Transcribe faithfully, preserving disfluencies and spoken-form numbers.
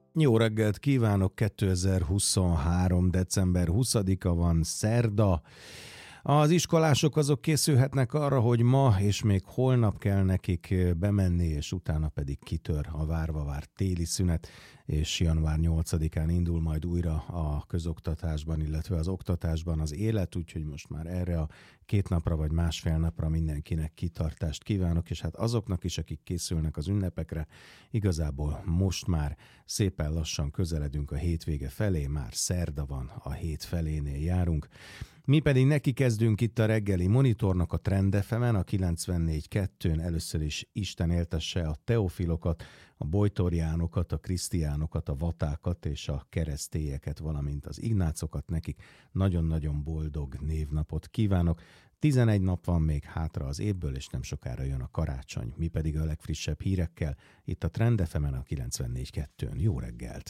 Jó reggelt kívánok, kétezer-huszonhárom. december huszadika van, szerda. Az iskolások azok készülhetnek arra, hogy ma és még holnap kell nekik bemenni, és utána pedig kitör a várva várt téli szünet, és január nyolcadikán indul majd újra a közoktatásban, illetve az oktatásban az élet, úgyhogy most már erre a két napra vagy másfél napra mindenkinek kitartást kívánok, és hát azoknak is, akik készülnek az ünnepekre, igazából most már szépen lassan közeledünk a hétvége felé, már szerda van, a hét felénél járunk. Mi pedig neki kezdünk itt a reggeli monitornak a Trend ef emen, a kilencvennégy kettőn. Először is Isten éltesse a teofilokat, a bojtorjánokat, a krisztiánokat, a vatákat és a keresztélyeket, valamint az ignácokat. Nekik nagyon-nagyon boldog névnapot kívánok. tizenegy nap van még hátra az évből, és nem sokára jön a karácsony. Mi pedig a legfrissebb hírekkel itt a Trend ef emen, a kilencvennégy kettőn. Jó reggelt!